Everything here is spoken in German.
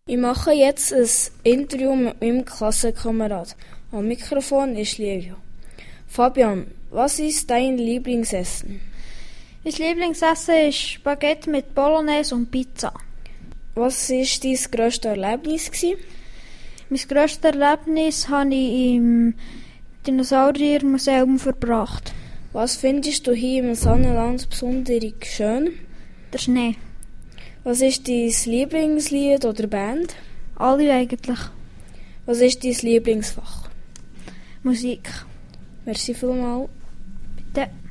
Ich mache jetzt ein Interview mit meinem Klassenkamerad. Am Mikrofon ist Livio. Fabian, was ist dein Lieblingsessen? Mein Lieblingsessen ist Spaghetti mit Bolognese und Pizza. Was war dein grösstes Erlebnis? Mein grösstes Erlebnis habe ich im Dinosauriermuseum verbracht. Was findest du hier im Sonnenland besonders schön? Der Schnee. Was ist dein Lieblingslied oder Band? Alle eigentlich. Was ist dein Lieblingsfach? Musik. Merci vielmals. Bitte.